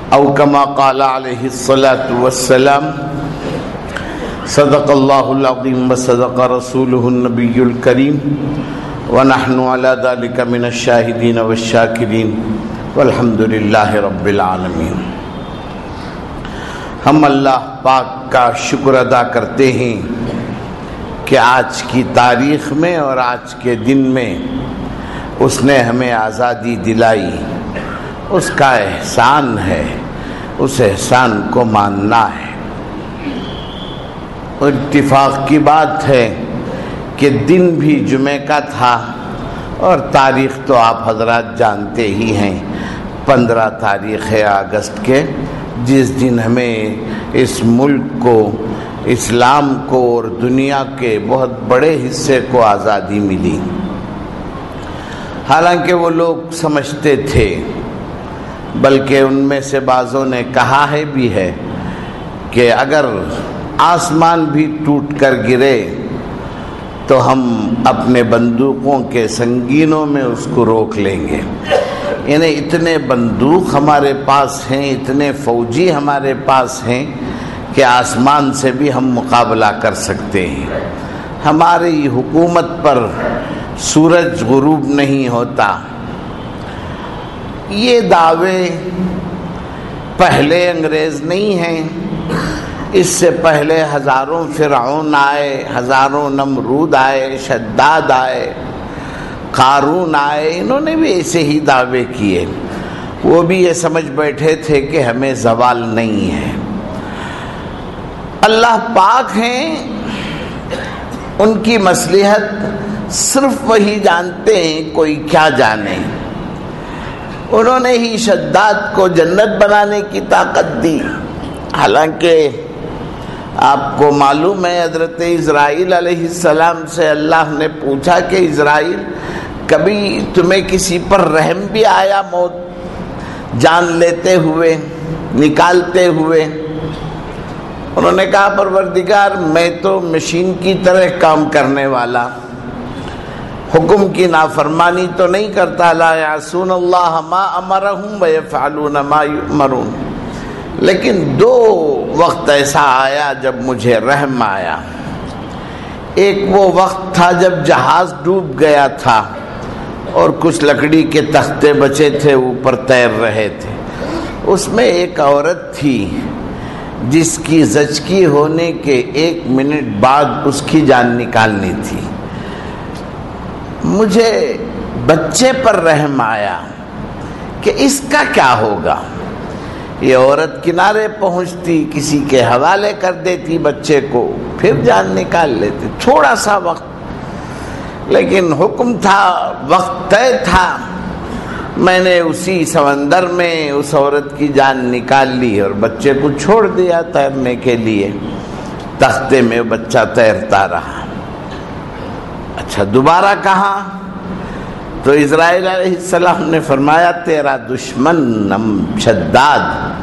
او کما قال علیہ الصلاۃ والسلام صدق اللہ العظیم وصدق رسولہ النبی الکریم ونحن علی ذلک من الشاہدین والشاکرین والحمد للہ رب العالمین۔ ہم اللہ پاک کا شکر ادا کرتے ہیں کہ آج کی تاریخ میں اور آج کے دن میں اس نے ہمیں آزادی دلائی، اس کا احسان ہے، اس احسان کو ماننا ہے۔ اور اتفاق کی بات ہے کہ دن بھی جمعہ کا تھا اور تاریخ تو آپ حضرات جانتے ہی ہیں، 15 تاریخ ہے اگست کے، جس دن ہمیں اس ملک کو، اسلام کو اور دنیا کے بہت بڑے حصے کو آزادی ملی۔ حالانکہ وہ لوگ سمجھتے تھے، بلکہ ان میں سے بعضوں نے کہا ہے بھی ہے کہ اگر آسمان بھی ٹوٹ کر گرے تو ہم اپنے بندوقوں کے سنگینوں میں اس کو روک لیں گے۔ یعنی اتنے بندوق ہمارے پاس ہیں، اتنے فوجی ہمارے پاس ہیں کہ آسمان سے بھی ہم مقابلہ کر سکتے ہیں۔ ہماری حکومت پر سورج غروب نہیں ہوتا۔ یہ دعوے پہلے انگریز نہیں ہیں، اس سے پہلے ہزاروں فرعون آئے، ہزاروں نمرود آئے، شداد آئے، قارون آئے، انہوں نے بھی ایسے ہی دعوے کیے۔ وہ بھی یہ سمجھ بیٹھے تھے کہ ہمیں زوال نہیں ہے۔ اللہ پاک ہیں، ان کی مصلحت صرف وہی جانتے ہیں، کوئی کیا جانے۔ انہوں نے ہی شداد کو جنت بنانے کی طاقت دی۔ حالانکہ آپ کو معلوم ہے حضرت اسرائیل علیہ السلام سے اللہ نے پوچھا کہ اسرائیل، کبھی تمہیں کسی پر رحم بھی آیا موت جان لیتے ہوئے، نکالتے ہوئے؟ انہوں نے کہا پروردگار میں تو مشین کی طرح کام کرنے والا، حکم کی نافرمانی تو نہیں کرتا، لا یعصون اللہ ما امرہم ویفعلون ما یؤمرون۔ لیکن 2 وقت ایسا آیا جب مجھے رحم آیا۔ ایک وہ وقت تھا جب جہاز ڈوب گیا تھا اور کچھ لکڑی کے تختے بچے تھے، اوپر تیر رہے تھے۔ اس میں ایک عورت تھی جس کی زچگی ہونے کے 1 منٹ بعد اس کی جان نکالنی تھی۔ مجھے بچے پر رحم آیا کہ اس کا کیا ہوگا۔ یہ عورت کنارے پہنچتی، کسی کے حوالے کر دیتی بچے کو، پھر جان نکال لیتی۔ تھوڑا سا وقت، لیکن حکم تھا، وقت طے تھا۔ میں نے اسی سمندر میں اس عورت کی جان نکال لی اور بچے کو چھوڑ دیا تیرنے کے لیے۔ تختے میں بچہ تیرتا رہا۔ اچھا دوبارہ کہاں؟ تو اسرائیل علیہ السلام نے فرمایا تیرا دشمن شداد،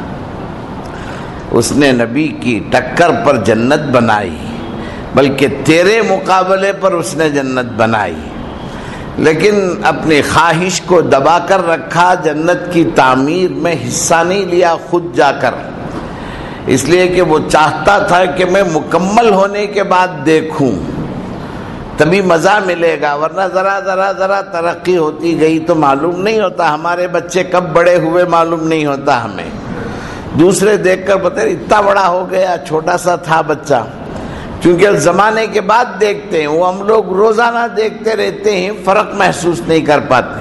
اس نے نبی کی ٹکر پر جنت بنائی، بلکہ تیرے مقابلے پر اس نے جنت بنائی، لیکن اپنی خواہش کو دبا کر رکھا، جنت کی تعمیر میں حصہ نہیں لیا خود جا کر، اس لیے کہ وہ چاہتا تھا کہ میں مکمل ہونے کے بعد دیکھوں، تبھی مزہ ملے گا، ورنہ ذرا ترقی ہوتی گئی تو معلوم نہیں ہوتا، ہمارے بچے کب بڑے ہوئے معلوم نہیں ہوتا ہمیں۔ دوسرے دیکھ کر بتا اتنا بڑا ہو گیا، چھوٹا سا تھا بچہ، کیونکہ زمانے کے بعد دیکھتے ہیں، وہ ہم لوگ روزانہ دیکھتے رہتے ہیں، فرق محسوس نہیں کر پاتے۔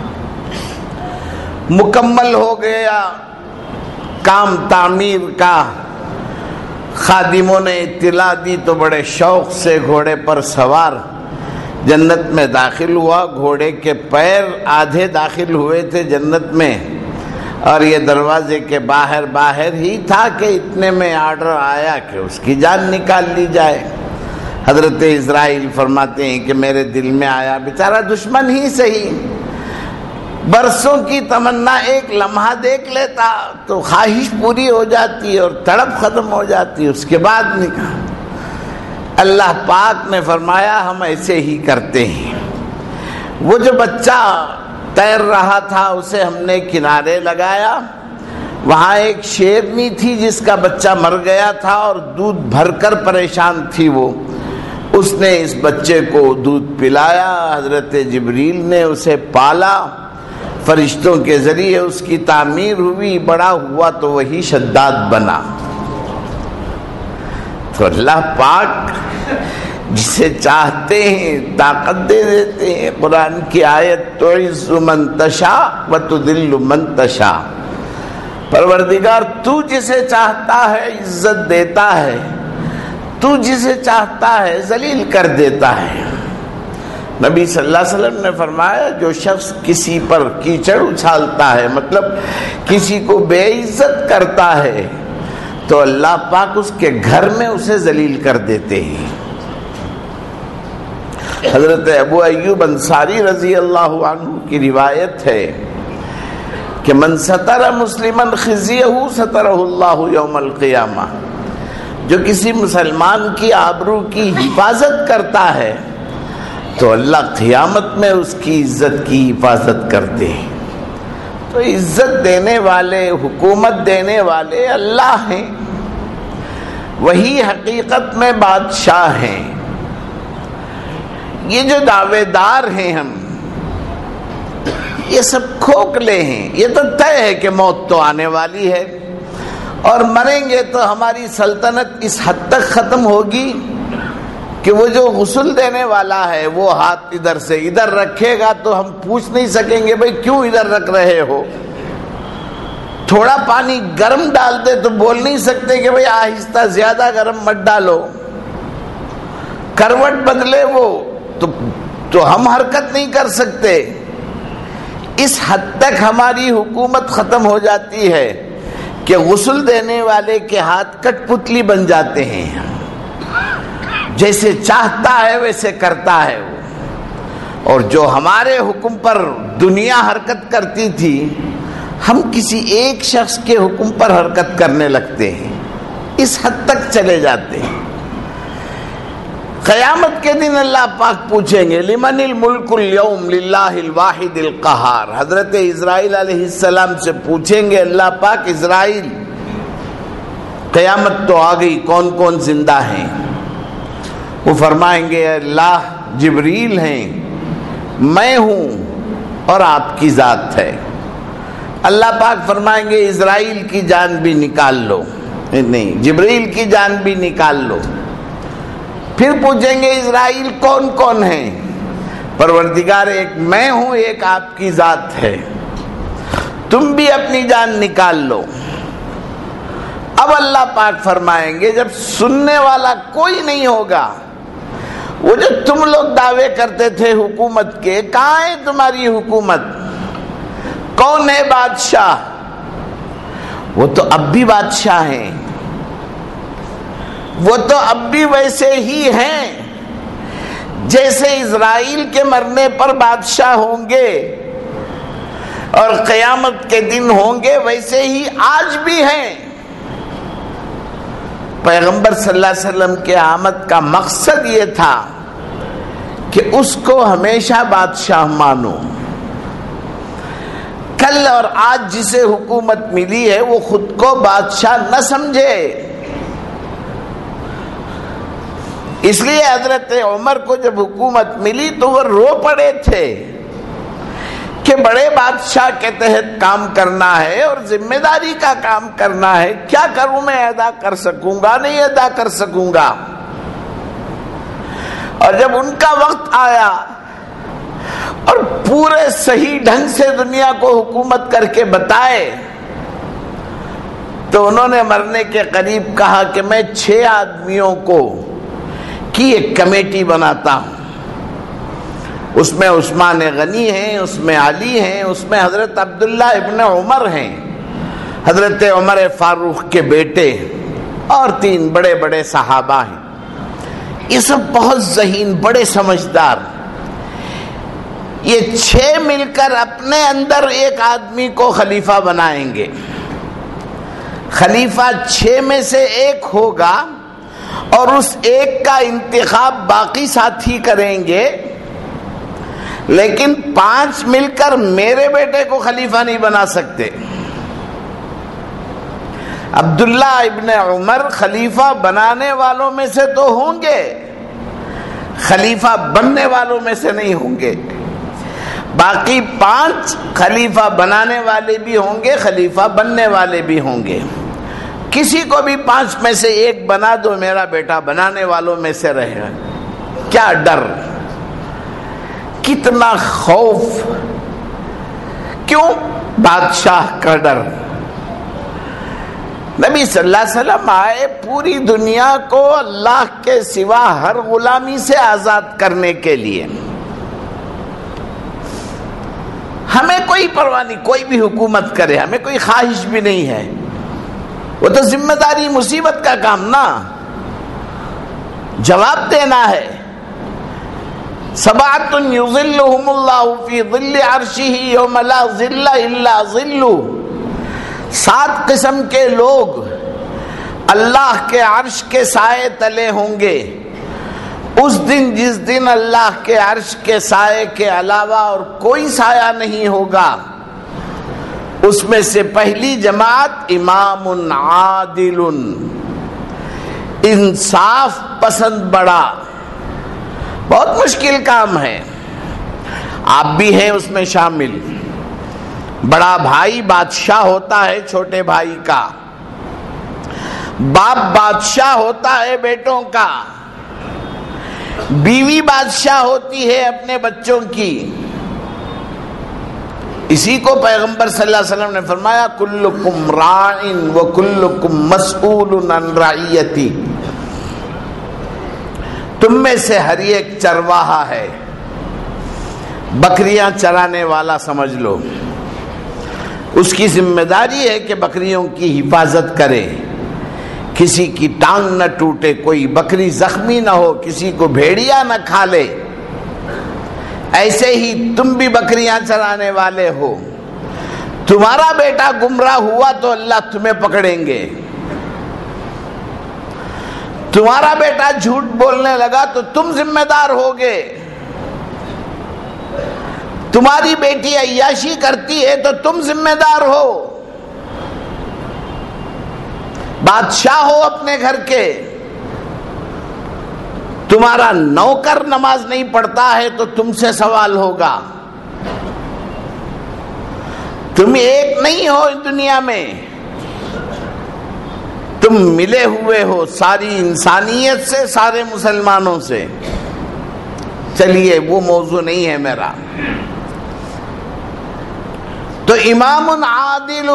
مکمل ہو گیا کام تعمیر کا، خادموں نے اطلاع دی تو بڑے شوق سے گھوڑے پر سوار جنت میں داخل ہوا۔ گھوڑے کے پیر آدھے داخل ہوئے تھے جنت میں، اور یہ دروازے کے باہر ہی تھا کہ اتنے میں آرڈر آیا کہ اس کی جان نکال لی جائے۔ حضرت اسرائیل فرماتے ہیں کہ میرے دل میں آیا بیچارہ دشمن ہی صحیح، برسوں کی تمنا ایک لمحہ دیکھ لیتا تو خواہش پوری ہو جاتی اور تڑپ ختم ہو جاتی، اس کے بعد نکال۔ اللہ پاک نے فرمایا ہم ایسے ہی کرتے ہیں۔ وہ جو بچہ تیر رہا تھا اسے ہم نے کنارے لگایا، وہاں ایک شیرنی تھی جس کا بچہ مر گیا تھا اور دودھ بھر کر پریشان تھی وہ. اس نے اس بچے کو دودھ پلایا. حضرت جبریل نے اسے پالا, فرشتوں کے ذریعے اس کی تعمیر ہوئی, بڑا ہوا تو وہی شداد بنا. تو اللہ پاک جسے چاہتے ہیں طاقت دے دیتے ہیں. قرآن کی آیت تعز من تشاء وتذل من تشاء. پروردگار تو جسے چاہتا ہے عزت دیتا ہے, تو جسے چاہتا ہے ذلیل کر دیتا ہے. نبی صلی اللہ علیہ وسلم نے فرمایا جو شخص کسی پر کیچڑ اچھالتا ہے, مطلب کسی کو بے عزت کرتا ہے, تو اللہ پاک اس کے گھر میں اسے ذلیل کر دیتے ہیں. حضرت ابو ایوب انصاری رضی اللہ عنہ کی روایت ہے کہ من ستر مسلمن خزیہ سترہ اللہ یوم القیامہ. جو کسی مسلمان کی آبرو کی حفاظت کرتا ہے تو اللہ قیامت میں اس کی عزت کی حفاظت کرتے ہیں. تو عزت دینے والے, حکومت دینے والے اللہ ہیں, وہی حقیقت میں بادشاہ ہیں. یہ جو دعوے دار ہیں ہم, یہ سب کھوکھلے ہیں. یہ تو طے ہے کہ موت تو آنے والی ہے اور مریں گے تو ہماری سلطنت اس حد تک ختم ہوگی کہ وہ جو غسل دینے والا ہے وہ ہاتھ ادھر سے ادھر رکھے گا تو ہم پوچھ نہیں سکیں گے بھئی کیوں ادھر رکھ رہے ہو. تھوڑا پانی گرم ڈال دے تو بول نہیں سکتے کہ بھئی آہستہ زیادہ گرم مت ڈالو. کروٹ بدلے وہ تو ہم حرکت نہیں کر سکتے. اس حد تک ہماری حکومت ختم ہو جاتی ہے کہ غسل دینے والے کے ہاتھ کٹ پتلی بن جاتے ہیں. جیسے چاہتا ہے ویسے کرتا ہے وہ. اور جو ہمارے حکم پر دنیا حرکت کرتی تھی, ہم کسی ایک شخص کے حکم پر حرکت کرنے لگتے ہیں. اس حد تک چلے جاتے ہیں. قیامت کے دن اللہ پاک پوچھیں گے لمن الملک اليوم للہ الواحد القہار. حضرت اسرائیل علیہ السلام سے پوچھیں گے اللہ پاک, اسرائیل قیامت تو آ گئی, کون کون زندہ ہیں؟ وہ فرمائیں گے اللہ جبریل ہیں, میں ہوں اور آپ کی ذات ہے. اللہ پاک فرمائیں گے اسرائیل کی جان بھی نکال لو, نہیں جبریل کی جان بھی نکال لو. پھر پوچھیں گے اسرائیل کون کون ہیں؟ پروردگار ایک میں ہوں, ایک آپ کی ذات ہے, تم بھی اپنی جان نکال لو. اب اللہ پاک فرمائیں گے جب سننے والا کوئی نہیں ہوگا, وہ جو تم لوگ دعوے کرتے تھے حکومت کے, کہاں ہے تمہاری حکومت؟ کون ہے بادشاہ؟ وہ تو اب بھی بادشاہ ہیں, وہ تو اب بھی ویسے ہی ہیں جیسے اسرائیل کے مرنے پر بادشاہ ہوں گے اور قیامت کے دن ہوں گے, ویسے ہی آج بھی ہیں. پیغمبر صلی اللہ علیہ وسلم کے آمد کا مقصد یہ تھا کہ اس کو ہمیشہ بادشاہ مانو. کل اور آج جسے حکومت ملی ہے وہ خود کو بادشاہ نہ سمجھے. اس لیے حضرت عمر کو جب حکومت ملی تو وہ رو پڑے تھے کہ بڑے بادشاہ کے تحت کام کرنا ہے اور ذمہ داری کا کام کرنا ہے, کیا کروں میں, ادا کر سکوں گا نہیں ادا کر سکوں گا. اور جب ان کا وقت آیا اور پورے صحیح ڈھنگ سے دنیا کو حکومت کر کے بتائے تو انہوں نے مرنے کے قریب کہا کہ میں 6 آدمیوں کو کی ایک کمیٹی بناتا ہوں. اس میں عثمان غنی ہیں, اس میں علی ہیں, اس میں حضرت عبداللہ ابن عمر ہیں, حضرت عمر فاروق کے بیٹے, اور 3 بڑے بڑے صحابہ ہیں. یہ سب بہت ذہین, بڑے سمجھدار. یہ 6 مل کر اپنے اندر ایک آدمی کو خلیفہ بنائیں گے. خلیفہ 6 میں سے ایک ہوگا اور اس ایک کا انتخاب باقی ساتھی کریں گے, لیکن 5 مل کر میرے بیٹے کو خلیفہ نہیں بنا سکتے. عبداللہ ابن عمر خلیفہ بنانے والوں میں سے تو ہوں گے، خلیفہ بننے والوں میں سے نہیں ہوں گے۔ باقی 5 خلیفہ بنانے والے بھی ہوں گے، خلیفہ بننے والے بھی ہوں گے۔ کسی کو بھی 5 میں سے ایک بنا دو، میرا بیٹا بنانے والوں میں سے رہے۔ کیا ڈر، کتنا خوف، کیوں؟ بادشاہ کا ڈر۔ نبی صلی اللہ علیہ وسلم آئے پوری دنیا کو اللہ کے سوا ہر غلامی سے آزاد کرنے کے لیے۔ ہمیں کوئی پرواہ نہیں، کوئی بھی حکومت کرے، ہمیں کوئی خواہش بھی نہیں ہے، وہ تو ذمہ داری مصیبت کا کام نا، جواب دینا ہے۔ سبعۃ یظلھم اللہ فی ظل عرشہ یوم لا ظل الا ظلہ، 7 قسم کے لوگ اللہ کے عرش کے سائے تلے ہوں گے اس دن، جس دن اللہ کے عرش کے سائے کے علاوہ اور کوئی سایہ نہیں ہوگا۔ اس میں سے پہلی جماعت امام عادل، انصاف پسند بڑا۔ بہت مشکل کام ہے، آپ بھی ہیں اس میں شامل۔ بڑا بھائی بادشاہ ہوتا ہے چھوٹے بھائی کا، باپ بادشاہ ہوتا ہے بیٹوں کا، بیوی بادشاہ ہوتی ہے اپنے بچوں کی۔ اسی کو پیغمبر صلی اللہ علیہ وسلم نے فرمایا کلکم راع وکلکم مسئول عن رعیتی، تم میں سے ہر ایک چرواہا ہے، بکریاں چرانے والا سمجھ لو، اس کی ذمہ داری ہے کہ بکریوں کی حفاظت کرے، کسی کی ٹانگ نہ ٹوٹے، کوئی بکری زخمی نہ ہو، کسی کو بھیڑیا نہ کھا لے۔ ایسے ہی تم بھی بکریاں چرانے والے ہو، تمہارا بیٹا گمراہ ہوا تو اللہ تمہیں پکڑیں گے، تمہارا بیٹا جھوٹ بولنے لگا تو تم ذمہ دار ہوگے، تمہاری بیٹی عیاشی کرتی ہے تو تم ذمہ دار ہو، بادشاہ ہو اپنے گھر کے، تمہارا نوکر نماز نہیں پڑھتا ہے تو تم سے سوال ہوگا، تم ایک نہیں ہو اس دنیا میں، تم ملے ہوئے ہو ساری انسانیت سے، سارے مسلمانوں سے۔ چلیے وہ موضوع نہیں ہے میرا۔ تو امام عادل،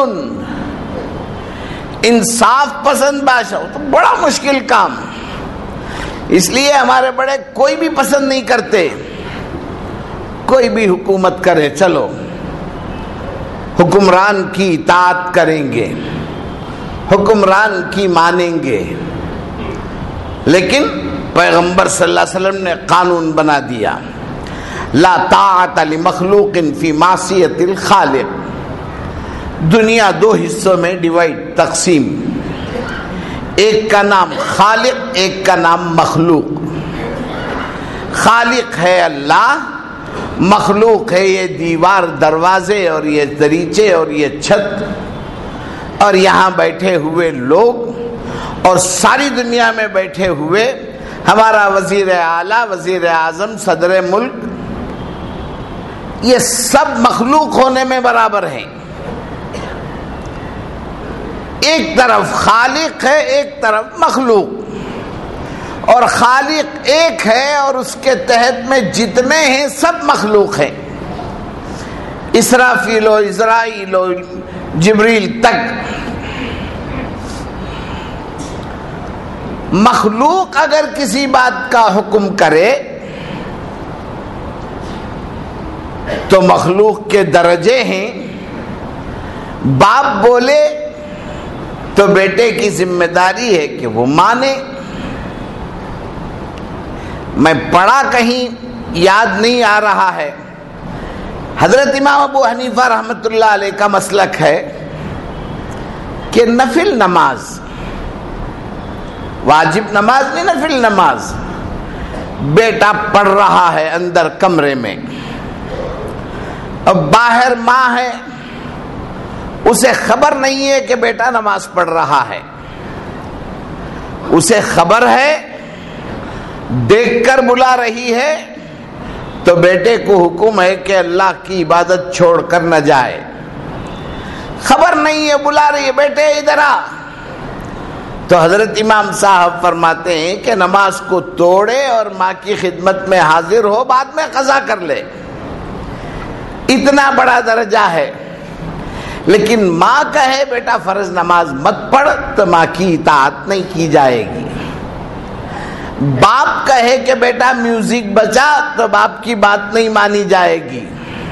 انصاف پسند بادشاہ، تو بڑا مشکل کام، اس لیے ہمارے بڑے کوئی بھی پسند نہیں کرتے، کوئی بھی حکومت کرے چلو حکمران کی اطاعت کریں گے، حکمران کی مانیں گے، لیکن پیغمبر صلی اللہ علیہ وسلم نے قانون بنا دیا لا طاعت لمخلوق فی معصیت الخالق۔ دنیا 2 حصوں میں تقسیم، ایک کا نام خالق، ایک کا نام مخلوق۔ خالق ہے اللہ، مخلوق ہے یہ دیوار، دروازے اور یہ دریچے اور یہ چھت اور یہاں بیٹھے ہوئے لوگ اور ساری دنیا میں بیٹھے ہوئے ہمارا وزیر اعلیٰ، وزیر اعظم، صدر ملک، یہ سب مخلوق ہونے میں برابر ہیں۔ ایک طرف خالق ہے، ایک طرف مخلوق، اور خالق ایک ہے اور اس کے تحت میں جتنے ہیں سب مخلوق ہیں، اسرافیل و اسرائیل و جبریل تک۔ مخلوق اگر کسی بات کا حکم کرے تو مخلوق کے درجے ہیں، باپ بولے تو بیٹے کی ذمہ داری ہے کہ وہ مانے۔ میں پڑھا کہیں یاد نہیں آ رہا ہے، حضرت امام ابو حنیفہ رحمۃ اللہ علیہ کا مسلک ہے کہ نفل نماز، واجب نماز نہیں، نفل نماز، بیٹا پڑھ رہا ہے اندر کمرے میں، اب باہر ماں ہے، اسے خبر نہیں ہے کہ بیٹا نماز پڑھ رہا ہے، اسے خبر ہے، دیکھ کر بلا رہی ہے تو بیٹے کو حکم ہے کہ اللہ کی عبادت چھوڑ کر نہ جائے. خبر نہیں ہے، بلا رہی ہے، بیٹے ادھر آ. تو حضرت امام صاحب فرماتے ہیں کہ نماز کو توڑے اور ماں کی خدمت میں حاضر ہو، بعد میں قضا کر لے. اتنا بڑا درجہ ہے. لیکن ماں کہے بیٹا فرض نماز مت پڑھ تو ماں کی اطاعت نہیں کی جائے گی. باپ کہے کہ بیٹا میوزک بجا تو باپ کی بات نہیں مانی جائے گی.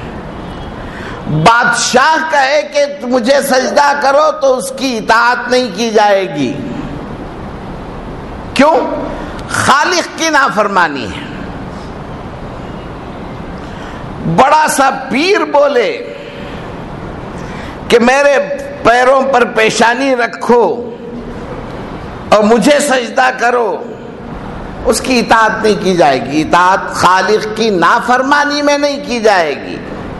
بادشاہ کہے کہ مجھے سجدہ کرو تو اس کی اطاعت نہیں کی جائے گی. کیوں؟ خالق کی نافرمانی ہے. بڑا سا پیر بولے کہ میرے پیروں پر پیشانی رکھو اور مجھے سجدہ کرو، اس کی اطاعت نہیں کی جائے گی. اطاعت خالق کی نافرمانی میں نہیں کی جائے گی.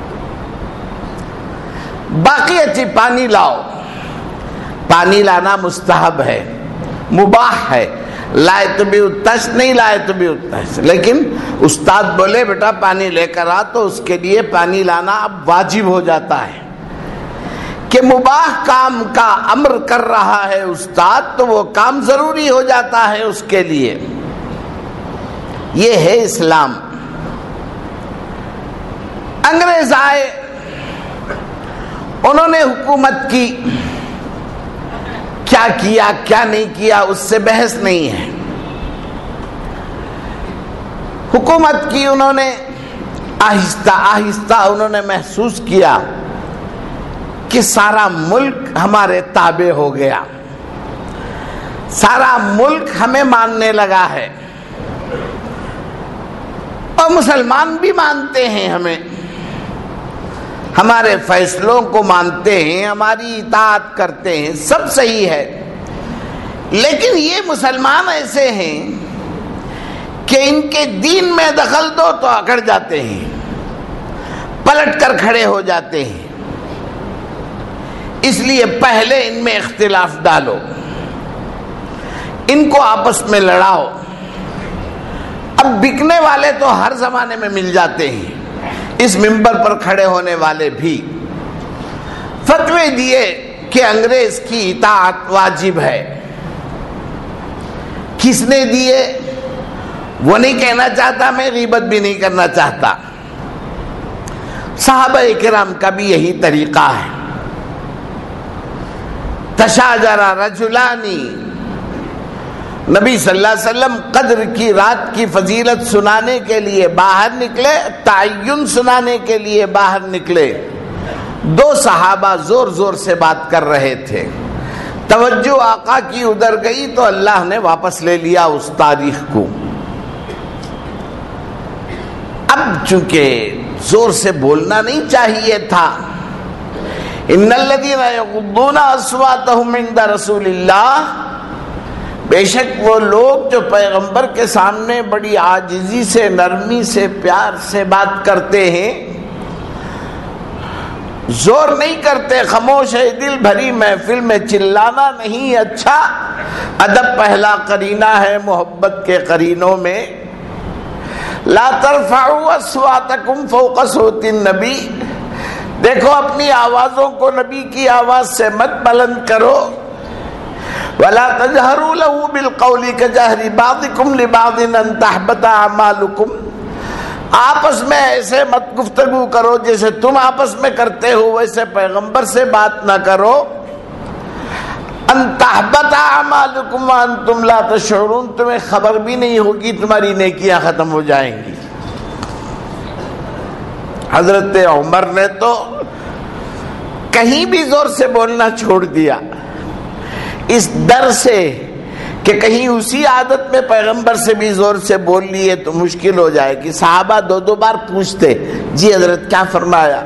باقی اچھی پانی لاؤ، پانی لانا مستحب ہے، مباح ہے، لائے تو بھی اتش، نہیں لائے تو بھی اتش. لیکن استاد بولے بیٹا پانی لے کر آ تو اس کے لیے پانی لانا اب واجب ہو جاتا ہے. کہ مباح کام کا امر کر رہا ہے استاد تو وہ کام ضروری ہو جاتا ہے اس کے لیے. یہ ہے اسلام. انگریز آئے، انہوں نے حکومت کی، کیا کیا کیا نہیں کیا اس سے بحث نہیں ہے. حکومت کی انہوں نے، آہستہ آہستہ انہوں نے محسوس کیا کہ سارا ملک ہمارے تابع ہو گیا، سارا ملک ہمیں ماننے لگا ہے اور مسلمان بھی مانتے ہیں ہمیں، ہمارے فیصلوں کو مانتے ہیں، ہماری اطاعت کرتے ہیں، سب صحیح ہے. لیکن یہ مسلمان ایسے ہیں کہ ان کے دین میں دخل دو تو اکڑ جاتے ہیں، پلٹ کر کھڑے ہو جاتے ہیں. اس لیے پہلے ان میں اختلاف ڈالو، ان کو آپس میں لڑاؤ. اب بکنے والے تو ہر زمانے میں مل جاتے ہیں. اس منبر پر کھڑے ہونے والے بھی فتوے دیے کہ انگریز کی اطاعت واجب ہے. کس نے دیے وہ نہیں کہنا چاہتا، میں غیبت بھی نہیں کرنا چاہتا. صحابہ کرام کا بھی یہی طریقہ ہے. تشاجر رجلانی، نبی صلی اللہ علیہ وسلم قدر کی رات کی فضیلت سنانے کے لیے باہر نکلے، تعین سنانے کے لیے باہر نکلے. دو صحابہ زور زور سے بات کر رہے تھے. توجہ آقا کی ادھر گئی تو اللہ نے واپس لے لیا اس تاریخ کو. اب چونکہ زور سے بولنا نہیں چاہیے تھا. ان الذین یغضون اصواتهم عند رسول اللہ، بے شک وہ لوگ جو پیغمبر کے سامنے بڑی عاجزی سے، نرمی سے، پیار سے بات کرتے ہیں، زور نہیں کرتے، خاموش ہے. دل بھری محفل میں چلانا نہیں اچھا. ادب پہلا قرینہ ہے محبت کے قرینوں میں. لا ترفعوا اصواتکم فوق صوت النبی، دیکھو اپنی آوازوں کو نبی کی آواز سے مت بلند کرو. ولا تجهروا له بالقول كجهر بعضكم لبعض ان تحبط اعمالكم، آپس میں ایسے مت گفتگو کرو جیسے تم آپس میں کرتے ہو، ویسے پیغمبر سے بات نہ کرو. ان تحبط اعمالكم وانتم لا تشعرون، تمہیں خبر بھی نہیں ہوگی تمہاری نیکیاں ختم ہو جائیں گی. حضرت عمر نے تو کہیں بھی زور سے بولنا چھوڑ دیا اس ڈر سے کہ کہیں اسی عادت میں پیغمبر سے بھی زور سے بول لیے تو مشکل ہو جائے گی. صحابہ دو دو بار پوچھتے، جی حضرت کیا فرمایا؟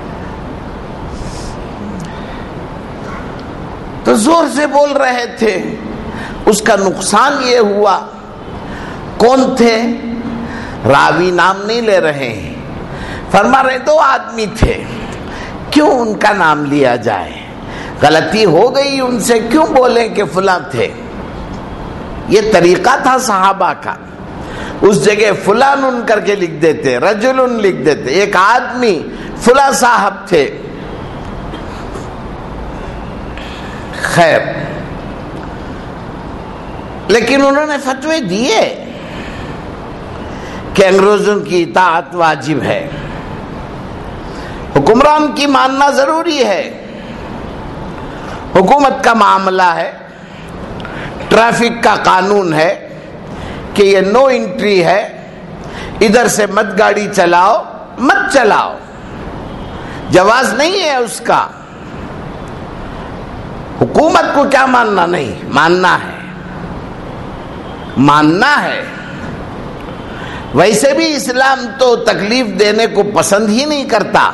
تو زور سے بول رہے تھے. اس کا نقصان یہ ہوا، کون تھے؟ راوی نام نہیں لے رہے ہیں، فرما رہے دو آدمی تھے، کیوں ان کا نام لیا جائے؟ غلطی ہو گئی ان سے، کیوں بولیں کہ فلاں تھے؟ یہ طریقہ تھا صحابہ کا، اس جگہ فلان ان کر کے لکھ دیتے، رجل لکھ دیتے، ایک آدمی فلاں صاحب تھے. خیر، لیکن انہوں نے فتوے دیے کہ انگریزوں کی اطاعت واجب ہے، حکمران کی ماننا ضروری ہے، حکومت کا معاملہ ہے، ٹریفک کا قانون ہے کہ یہ نو انٹری ہے، ادھر سے مت گاڑی چلاؤ، مت چلاؤ، جواز نہیں ہے اس کا. حکومت کو کیا ماننا؟ نہیں ماننا ہے، ماننا ہے. ویسے بھی اسلام تو تکلیف دینے کو پسند ہی نہیں کرتا.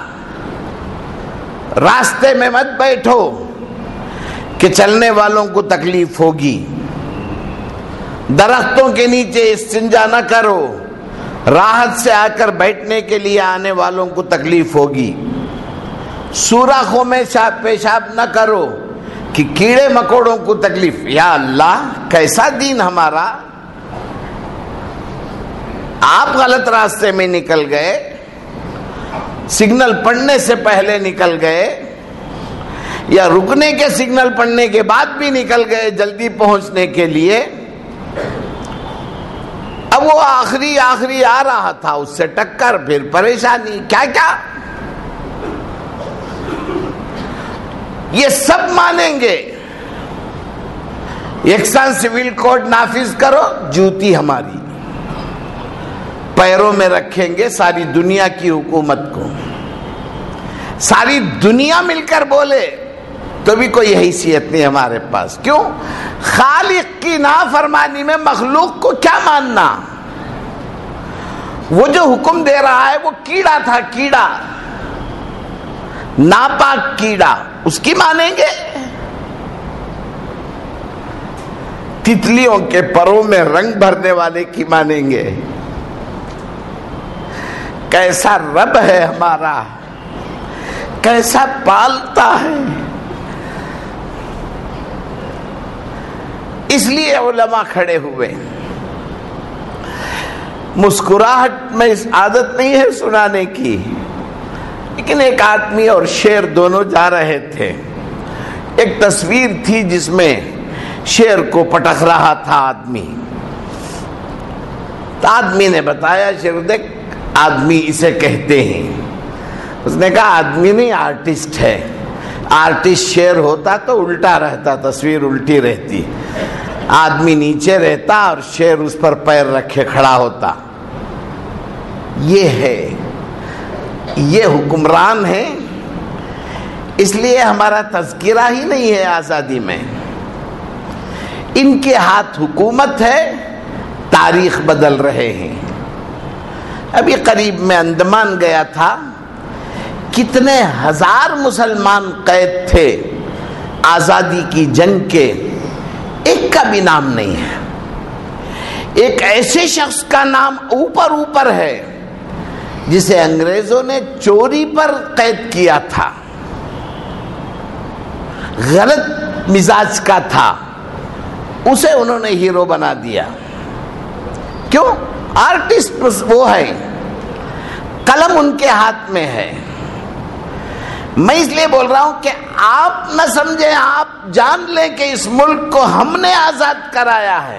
راستے میں مت بیٹھو کہ چلنے والوں کو تکلیف ہوگی، درختوں کے نیچے استنجا نہ کرو، راحت سے آ کر بیٹھنے کے لیے آنے والوں کو تکلیف ہوگی، سوراخوں میں پیشاب نہ کرو کہ کیڑے مکوڑوں کو تکلیف. یا اللہ، کیسا دین ہمارا! آپ غلط راستے میں نکل گئے، سگنل پڑنے سے پہلے نکل گئے، یا رکنے کے سگنل پڑنے کے بعد بھی نکل گئے جلدی پہنچنے کے لیے. اب وہ آخری آ رہا تھا، اس سے ٹکر، پھر پریشانی، کیا کیا. یہ سب مانیں گے. یکساں سول کوڈ نافذ کرو، جوتی ہماری پیروں میں رکھیں گے ساری دنیا کی حکومت کو. ساری دنیا مل کر بولے تو بھی کوئی حیثیت نہیں ہمارے پاس. کیوں؟ خالق کی نافرمانی میں مخلوق کو کیا ماننا؟ وہ جو حکم دے رہا ہے وہ کیڑا تھا، کیڑا، ناپاک کیڑا، اس کی مانیں گے؟ تتلیوں کے پروں میں رنگ بھرنے والے کی مانیں گے؟ کیسا رب ہے ہمارا، کیسا پالتا ہے. اس لیے علماء کھڑے ہوئے. مسکراہٹ میں اس عادت نہیں ہے سنانے کی، لیکن ایک آدمی اور شیر دونوں جا رہے تھے. ایک تصویر تھی جس میں شیر کو پٹخ رہا تھا آدمی. تو آدمی نے بتایا، شیر دیکھ، آدمی اسے کہتے ہیں. اس نے کہا آدمی نہیں، آرٹسٹ ہے. آرٹسٹ شیر ہوتا تو الٹا رہتا، تصویر الٹی رہتی، آدمی نیچے رہتا اور شیر اس پر پیر رکھے کھڑا ہوتا. یہ ہے، یہ حکمران ہے. اس لیے ہمارا تذکرہ ہی نہیں ہے آزادی میں. ان کے ہاتھ حکومت ہے، تاریخ بدل رہے ہیں. ابھی قریب میں انڈمان گیا تھا، کتنے ہزار مسلمان قید تھے آزادی کی جنگ کے، ایک کا بھی نام نہیں ہے. ایک ایسے شخص کا نام اوپر ہے جسے انگریزوں نے چوری پر قید کیا تھا، غلط مزاج کا تھا، اسے انہوں نے ہیرو بنا دیا. کیوں؟ آرٹسٹ وہ ہے، قلم ان کے ہاتھ میں ہے. میں اس لیے بول رہا ہوں کہ آپ نہ سمجھیں، آپ جان لیں کہ اس ملک کو ہم نے آزاد کرایا ہے.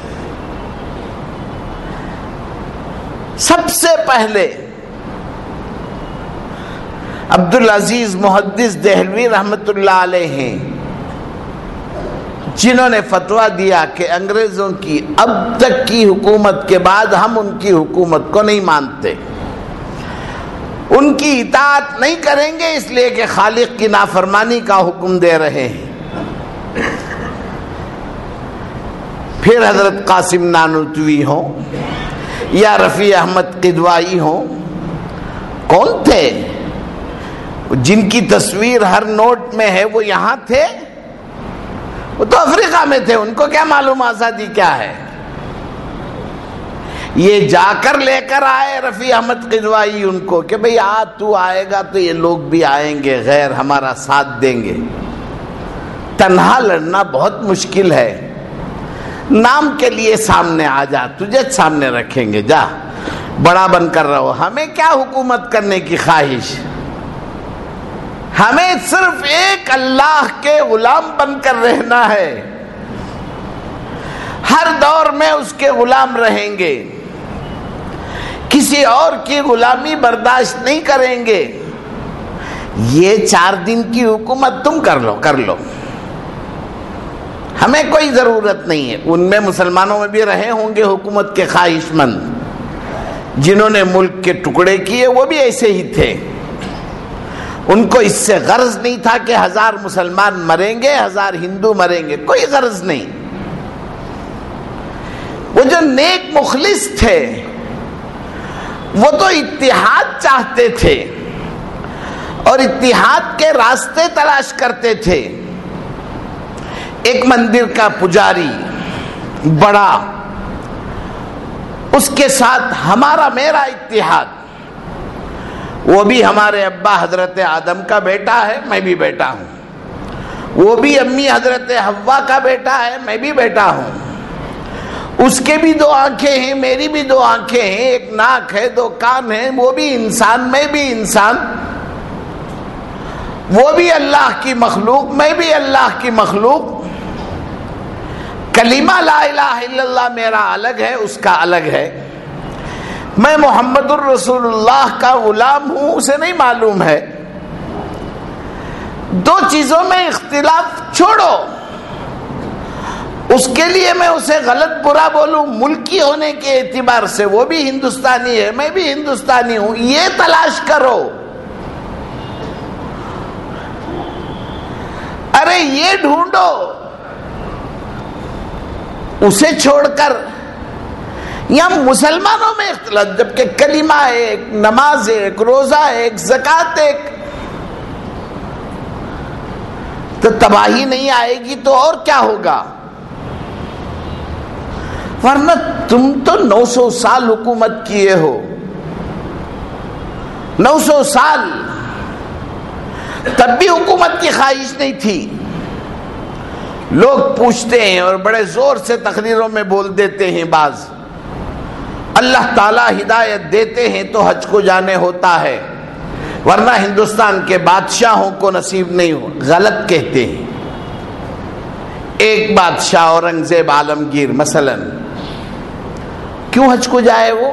سب سے پہلے عبدالعزیز محدث دہلوی رحمت اللہ علیہ ہیں، جنہوں نے فتویٰ دیا کہ انگریزوں کی اب تک کی حکومت کے بعد ہم ان کی حکومت کو نہیں مانتے، ان کی اطاعت نہیں کریں گے، اس لیے کہ خالق کی نافرمانی کا حکم دے رہے ہیں. پھر حضرت قاسم نانوتوی ہوں یا رفیع احمد قدوائی ہوں، کون تھے جن کی تصویر ہر نوٹ میں ہے؟ وہ یہاں تھے؟ وہ تو افریقہ میں تھے، ان کو کیا معلوم آزادی کیا ہے؟ یہ جا کر لے کر آئے رفیع احمد قدوائی ان کو کہ بھئی تو آئے گا تو یہ لوگ بھی آئیں گے، غیر ہمارا ساتھ دیں گے. تنہا لڑنا بہت مشکل ہے. نام کے لیے سامنے آ جا, تجھے سامنے رکھیں گے, جا بڑا بن کر رہو. ہمیں کیا حکومت کرنے کی خواہش, ہمیں صرف ایک اللہ کے غلام بن کر رہنا ہے. ہر دور میں اس کے غلام رہیں گے, کسی اور کی غلامی برداشت نہیں کریں گے. یہ 4 دن کی حکومت تم کر لو, ہمیں کوئی ضرورت نہیں ہے. ان میں مسلمانوں میں بھی رہے ہوں گے حکومت کے خواہش مند, جنہوں نے ملک کے ٹکڑے کیے وہ بھی ایسے ہی تھے. ان کو اس سے غرض نہیں تھا کہ 1000 مسلمان مریں گے, 1000 ہندو مریں گے, کوئی غرض نہیں. وہ جو نیک مخلص تھے وہ تو اتحاد چاہتے تھے اور اتحاد کے راستے تلاش کرتے تھے. ایک مندر کا پجاری بڑا, اس کے ساتھ ہمارا میرا اتحاد, وہ بھی ہمارے ابا حضرت آدم کا بیٹا ہے, میں بھی بیٹا ہوں. وہ بھی امی حضرت حوا کا بیٹا ہے, میں بھی بیٹا ہوں. اس کے بھی 2 آنکھیں ہیں, میری بھی 2 آنکھیں ہیں, ایک ناک ہے, 2 کان ہیں. وہ بھی انسان, میں بھی انسان. وہ بھی اللہ کی مخلوق, میں بھی اللہ کی مخلوق. کلمہ لا الہ الا اللہ میرا الگ ہے, اس کا الگ ہے. میں محمد الرسول اللہ کا غلام ہوں, اسے نہیں معلوم ہے. 2 چیزوں میں اختلاف چھوڑو, اس کے لیے میں اسے غلط برا بولوں ملکی ہونے کے اعتبار سے, وہ بھی ہندوستانی ہے, میں بھی ہندوستانی ہوں, یہ تلاش کرو. ارے یہ ڈھونڈو, اسے چھوڑ کر یہاں مسلمانوں میں اختلاف, جبکہ کلمہ ہے, ایک نماز ہے, ایک روزہ ہے, ایک زکوٰۃ ہے. تو تباہی نہیں آئے گی تو اور کیا ہوگا؟ ورنہ تم تو 900 سال حکومت کیے ہو, 900 سال, تب بھی حکومت کی خواہش نہیں تھی. لوگ پوچھتے ہیں اور بڑے زور سے تقریروں میں بول دیتے ہیں, بعض اللہ تعالیٰ ہدایت دیتے ہیں تو حج کو جانے ہوتا ہے, ورنہ ہندوستان کے بادشاہوں کو نصیب نہیں ہو. غلط کہتے ہیں. ایک بادشاہ اورنگزیب عالمگیر مثلا, کیوں حج کو جائے؟ وہ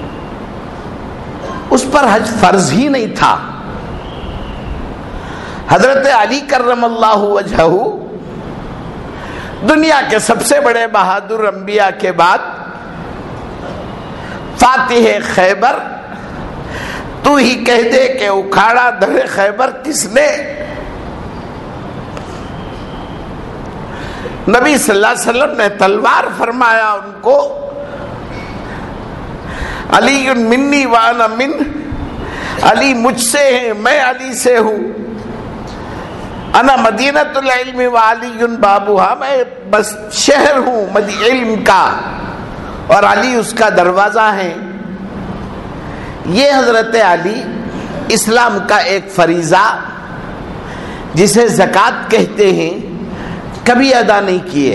اس پر حج فرض ہی نہیں تھا. حضرت علی کرم اللہ وجہہ دنیا کے سب سے بڑے بہادر انبیاء کے بعد فاتح خیبر, تو ہی کہہ دے کہ اکھاڑا در خیبر کس نے؟ نبی صلی اللہ علیہ وسلم نے تلوار فرمایا ان کو, علی منی وانا من, علی مجھ سے ہے, میں علی سے ہوں. انا مدینۃ العلم وعلی بابوہا, میں بس شہر ہوں علم کا اور علی اس کا دروازہ ہے. یہ حضرت علی اسلام کا ایک فریضہ جسے زکوٰۃ کہتے ہیں کبھی ادا نہیں کیے.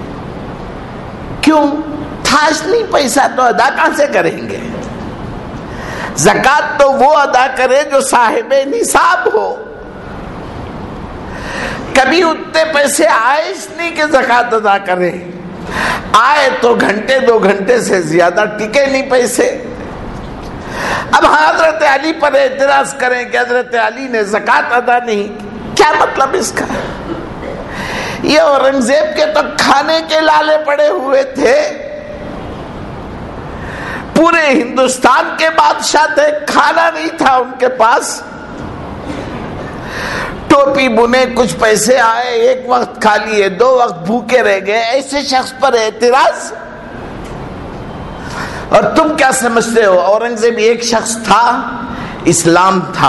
کیوں؟ تھاش نہیں, پیسہ تو ادا کہاں سے کریں گے؟ زکوٰۃ تو وہ ادا کرے جو صاحب نصاب ہو. کبھی اتنے پیسے آئے نہیں کہ زکوٰۃ ادا کرے, آئے تو گھنٹے 2 گھنٹے سے زیادہ ٹکے نہیں پیسے. اب حضرت علی پر اعتراض کریں کہ حضرت علی نے زکوٰۃ ادا نہیں, کیا مطلب اس کا؟ یہ اورنگزیب کے تو کھانے کے لالے پڑے ہوئے تھے, پورے ہندوستان کے بادشاہ تھے, کھانا نہیں تھا ان کے پاس. ٹوپی بنے, کچھ پیسے آئے, 1 وقت کھا لیے, 2 وقت بھوکے رہ گئے. ایسے شخص پر اعتراض؟ اور تم کیا سمجھتے ہو اورنگزیب ایک شخص تھا؟ اسلام تھا,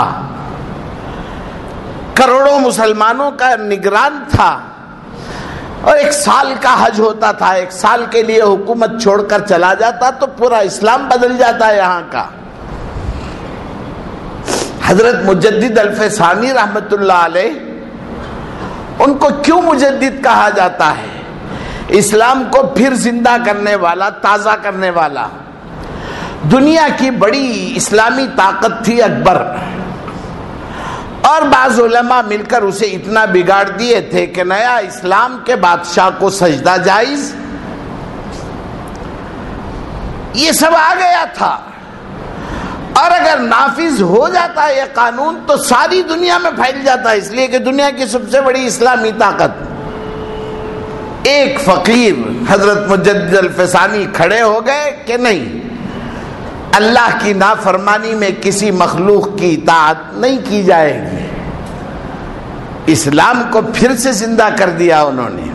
کروڑوں مسلمانوں کا نگران تھا, اور 1 سال کا حج ہوتا تھا. 1 سال کے لیے حکومت چھوڑ کر چلا جاتا تو پورا اسلام بدل جاتا ہے یہاں کا. حضرت مجدد الفسانی رحمت اللہ علیہ ان کو کیوں مجدد کہا جاتا ہے؟ اسلام کو پھر زندہ کرنے والا، تازہ کرنے والا۔ دنیا کی بڑی اسلامی طاقت تھی اکبر، اور بعض علماء مل کر اسے اتنا بگاڑ دیے تھے کہ نیا اسلام کے بادشاہ کو سجدہ جائز، یہ سب آ گیا تھا۔ اور اگر نافذ ہو جاتا یہ قانون تو ساری دنیا میں پھیل جاتا، اس لیے کہ دنیا کی سب سے بڑی اسلامی طاقت۔ ایک فقیر حضرت مجدد الفسانی کھڑے ہو گئے کہ نہیں، اللہ کی نافرمانی میں کسی مخلوق کی اطاعت نہیں کی جائے گی۔ اسلام کو پھر سے زندہ کر دیا انہوں نے،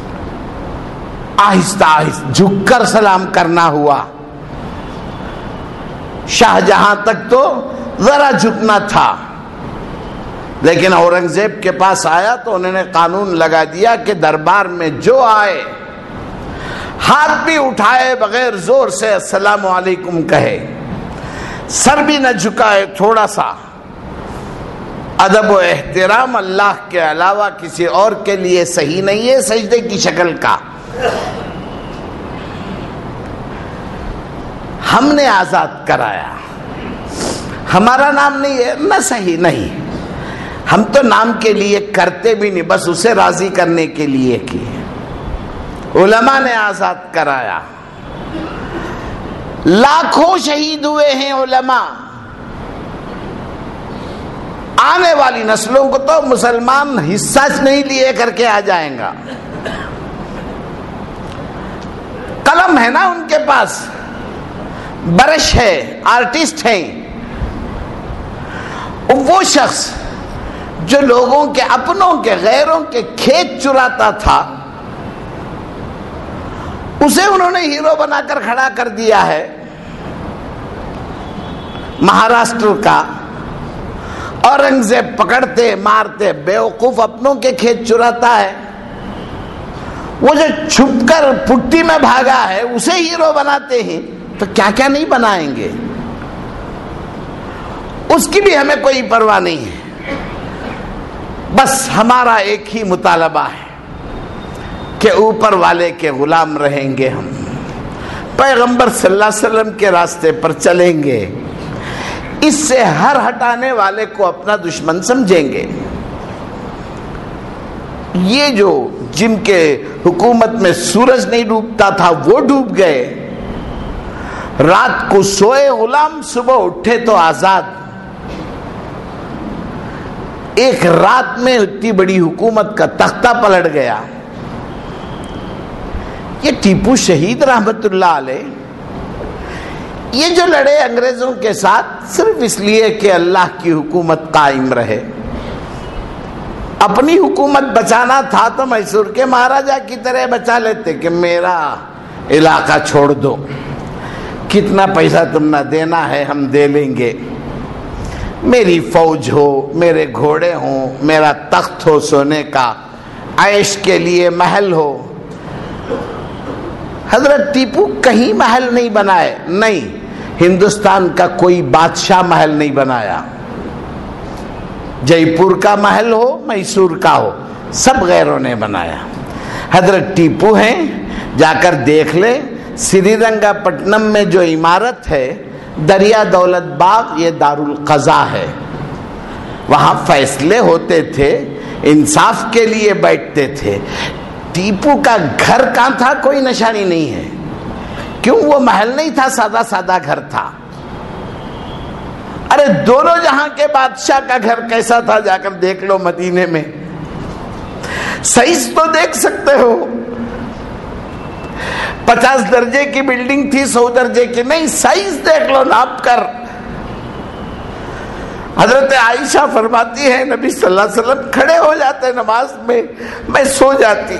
آہستہ آہستہ جھک کر سلام کرنا ہوا۔ شاہ جہاں تک تو ذرا جھکنا تھا، لیکن اورنگزیب کے پاس آیا تو انہوں نے قانون لگا دیا کہ دربار میں جو آئے ہاتھ بھی اٹھائے بغیر زور سے السلام علیکم کہے، سر بھی نہ جھکائے، تھوڑا سا ادب و احترام اللہ کے علاوہ کسی اور کے لیے صحیح نہیں ہے سجدے کی شکل کا۔ ہم نے آزاد کرایا، ہمارا نام نہیں ہے نہ، صحیح نہیں، ہم تو نام کے لیے کرتے بھی نہیں، بس اسے راضی کرنے کے لیے کیے۔ علماء نے آزاد کرایا، لاکھوں شہید ہوئے ہیں علماء۔ آنے والی نسلوں کو تو مسلمان حصہ نہیں لیے کر کے آ جائیں گا۔ قلم ہے نا ان کے پاس، برش ہے، آرٹسٹ ہیں۔ وہ شخص جو لوگوں کے، اپنوں کے، غیروں کے کھیت چراتا تھا، اسے انہوں نے ہیرو بنا کر کھڑا کر دیا ہے۔ مہاراشٹر کا اورنگزیب پکڑتے مارتے، بیوقوف اپنوں کے کھیت چراتا ہے، وہ جو چھپ کر پٹی میں بھاگا ہے اسے ہیرو بناتے ہیں، تو کیا کیا نہیں بنائیں گے۔ اس کی بھی ہمیں کوئی پرواہ نہیں ہے، بس ہمارا ایک ہی مطالبہ ہے کہ اوپر والے کے غلام رہیں گے، ہم پیغمبر صلی اللہ علیہ وسلم کے راستے پر چلیں گے، اس سے ہر ہٹانے والے کو اپنا دشمن سمجھیں گے۔ یہ جو جن کے حکومت میں سورج نہیں ڈوبتا تھا وہ ڈوب گئے، رات کو سوئے غلام صبح اٹھے تو آزاد۔ ایک رات میں اتنی بڑی حکومت کا تختہ پلٹ گیا۔ یہ ٹیپو شہید رحمت اللہ علیہ، یہ جو لڑے انگریزوں کے ساتھ صرف اس لیے کہ اللہ کی حکومت قائم رہے، اپنی حکومت بچانا تھا تو میسور کے مہاراجا کی طرح بچا لیتے کہ میرا علاقہ چھوڑ دو، کتنا پیسہ تم نہ دینا ہے ہم دے لیں گے، میری فوج ہو، میرے گھوڑے ہوں، میرا تخت ہو سونے کا، عیش کے لیے محل ہو۔ حضرت ٹیپو کہیں محل نہیں بنائے، نہیں، ہندوستان کا کوئی بادشاہ محل نہیں بنایا، جے پور کا محل ہو، میسور کا ہو، سب غیروں نے بنایا۔ حضرت ٹیپو ہیں، جا کر دیکھ لے، سری رنگا پٹنم میں جو عمارت ہے دریا دولت باغ، یہ دارالقضاء ہے، وہاں فیصلے ہوتے تھے، انصاف کے لیے بیٹھتے تھے۔ ٹیپو کا گھر کہاں تھا کوئی نشانی نہیں ہے، کیوں؟ وہ محل نہیں تھا، سادہ سادہ گھر تھا۔ ارے دونوں جہاں کے بادشاہ کا گھر کیسا تھا جا کر دیکھ لو مدینے میں، سائز تو دیکھ سکتے ہو، 50 درجے کی بلڈنگ تھی، 100 درجے کی نہیں، سائز دیکھ لو ناپ کر۔ حضرت عائشہ فرماتی ہے نبی صلی اللہ علیہ وسلم کھڑے ہو جاتے نماز میں سو جاتی،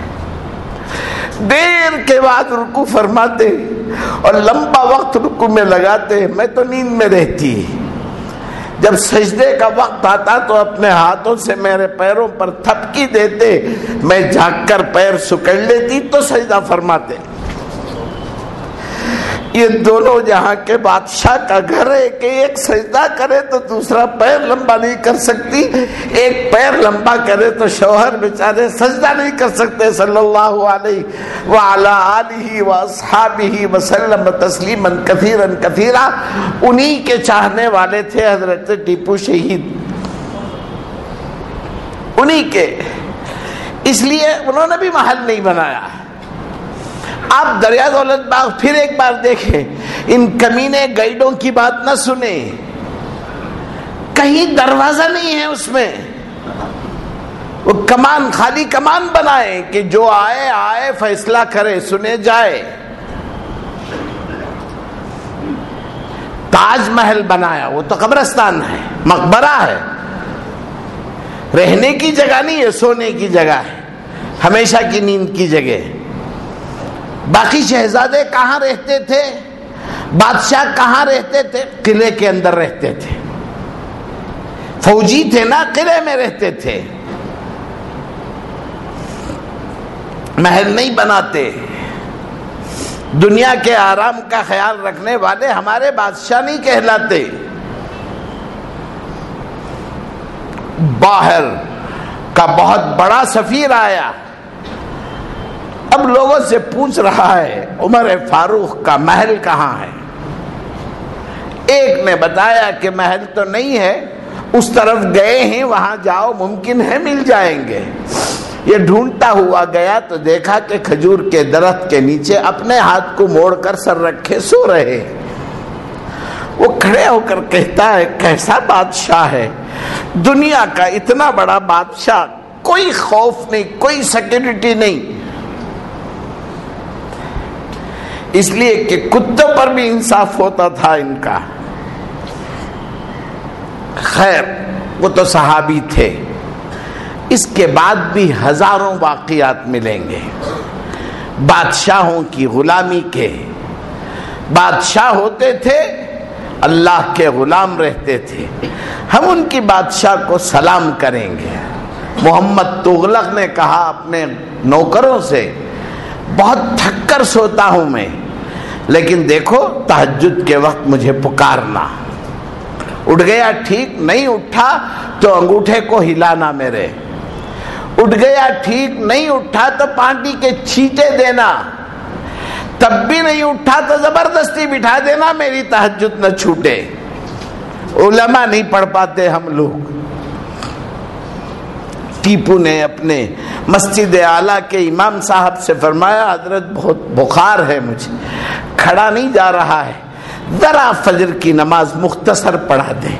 دیر کے بعد رکوع فرماتے اور لمبا وقت رکوع میں لگاتے، میں تو نیند میں رہتی، جب سجدے کا وقت آتا تو اپنے ہاتھوں سے میرے پیروں پر تھپکی دیتے، میں جھانک کر پیر سکڑ لیتی تو سجدہ فرماتے۔ یہ دونوں جہاں کے بادشاہ کا گھر ہے کہ ایک سجدہ کرے تو دوسرا پیر لمبا نہیں کر سکتی، ایک پیر لمبا کرے تو شوہر بیچارے سجدہ نہیں کر سکتے۔ صلی اللہ علیہ وعلی آلہ واصحابہ وسلم تسلیما کثیرا کثیرا۔ انہی کے چاہنے والے تھے حضرت ٹیپو شہید، انہی کے، اس لیے انہوں نے بھی محل نہیں بنایا۔ آپ دریا دولت باغ پھر ایک بار دیکھیں، ان کمینے گائیڈوں کی بات نہ سنیں، کہیں دروازہ نہیں ہے اس میں، وہ کمان خالی کمان بنائے کہ جو آئے آئے فیصلہ کرے سنے جائے۔ تاج محل بنایا، وہ تو قبرستان ہے، مقبرہ ہے، رہنے کی جگہ نہیں ہے، سونے کی جگہ ہے، ہمیشہ کی نیند کی جگہ۔ باقی شہزادے کہاں رہتے تھے، بادشاہ کہاں رہتے تھے؟ قلعے کے اندر رہتے تھے، فوجی تھے نا، قلعے میں رہتے تھے، محل نہیں بناتے۔ دنیا کے آرام کا خیال رکھنے والے ہمارے بادشاہ نہیں کہلاتے۔ باہر کا بہت بڑا سفیر آیا، اب لوگوں سے پوچھ رہا ہے عمر فاروق کا محل کہاں ہے؟ ایک نے بتایا کہ محل تو نہیں ہے، اس طرف گئے ہیں، وہاں جاؤ، ممکن ہے مل جائیں گے۔ یہ ڈھونڈتا ہوا گیا تو دیکھا کہ کھجور کے درخت کے نیچے اپنے ہاتھ کو موڑ کر سر رکھے سو رہے۔ وہ کھڑے ہو کر کہتا ہے کیسا بادشاہ ہے، دنیا کا اتنا بڑا بادشاہ، کوئی خوف نہیں، کوئی سیکورٹی نہیں، اس لیے کہ کتوں پر بھی انصاف ہوتا تھا ان کا۔ خیر وہ تو صحابی تھے، اس کے بعد بھی ہزاروں واقعات ملیں گے بادشاہوں کی غلامی کے۔ بادشاہ ہوتے تھے، اللہ کے غلام رہتے تھے، ہم ان کی بادشاہ کو سلام کریں گے۔ محمد تغلق نے کہا اپنے نوکروں سے بہت تھک کر سوتا ہوں میں، لیکن دیکھو تہجد کے وقت مجھے پکارنا، اٹھ گیا ٹھیک، نہیں اٹھا تو انگوٹھے کو ہلانا میرے، اٹھ گیا ٹھیک، نہیں اٹھا تو پانٹی کے چھینٹے دینا، تب بھی نہیں اٹھا تو زبردستی بٹھا دینا، میری تہجد نہ چھوٹے۔ علماء نہیں پڑھ پاتے ہم لوگ۔ ٹیپو نے اپنے مسجد اعلیٰ کے امام صاحب سے فرمایا حضرت بہت بخار ہے مجھے، کھڑا نہیں جا رہا ہے، ذرا فجر کی نماز مختصر پڑھا دیں۔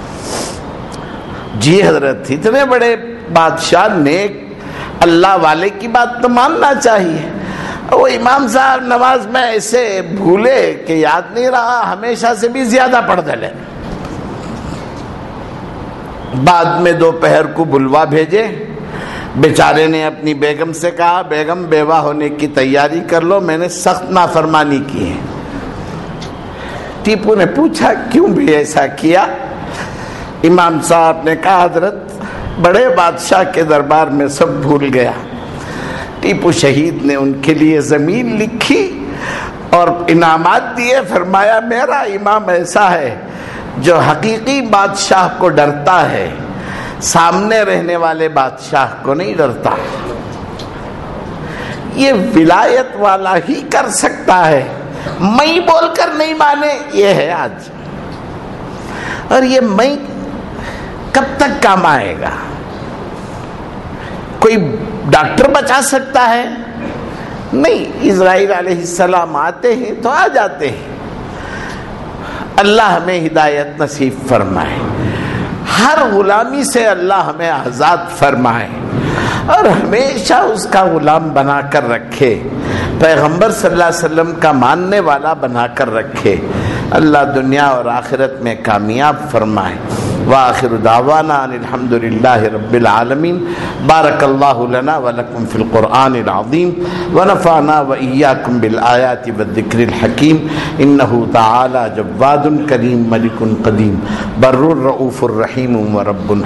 جی حضرت، اتنے بڑے بادشاہ نیک اللہ والے کی بات تو ماننا چاہیے۔ وہ امام صاحب نماز میں ایسے بھولے کہ یاد نہیں رہا، ہمیشہ سے بھی زیادہ پڑھ ڈالے۔ بعد میں دوپہر کو بلوا بھیجے، بیچارے نے اپنی بیگم سے کہا بیگم بیوہ ہونے کی تیاری کر لو، میں نے سخت نافرمانی کی ہے۔ ٹیپو نے پوچھا کیوں بھی ایسا کیا؟ امام صاحب نے کہا حضرت بڑے بادشاہ کے دربار میں سب بھول گیا۔ ٹیپو شہید نے ان کے لیے زمین لکھی اور انعامات دیے، فرمایا میرا امام ایسا ہے جو حقیقی بادشاہ کو ڈرتا ہے، سامنے رہنے والے بادشاہ کو نہیں ڈرتا۔ یہ ولایت والا ہی کر سکتا ہے، میں بول کر نہیں مانے، یہ ہے آج۔ اور یہ میں کب تک کام آئے گا؟ کوئی ڈاکٹر بچا سکتا ہے؟ نہیں، اسرائیل علیہ السلام آتے ہیں تو آ جاتے ہیں۔ اللہ ہمیں ہدایت نصیب فرمائے، ہر غلامی سے اللہ ہمیں آزاد فرمائے اور ہمیشہ اس کا غلام بنا کر رکھے، پیغمبر صلی اللہ علیہ وسلم کا ماننے والا بنا کر رکھے۔ اللہ دنیا اور آخرت میں کامیاب فرمائے۔ وآخر دعوانا ان الحمد للہ رب العالمین۔ بارک اللہ لنا ولکم فی القرآن العظیم ونفعنا وإیاکم بالآیات والذکر الحکیم۔ انہ تعالی جواد کریم ملک قدیم بر الرؤوف الرحیم ورب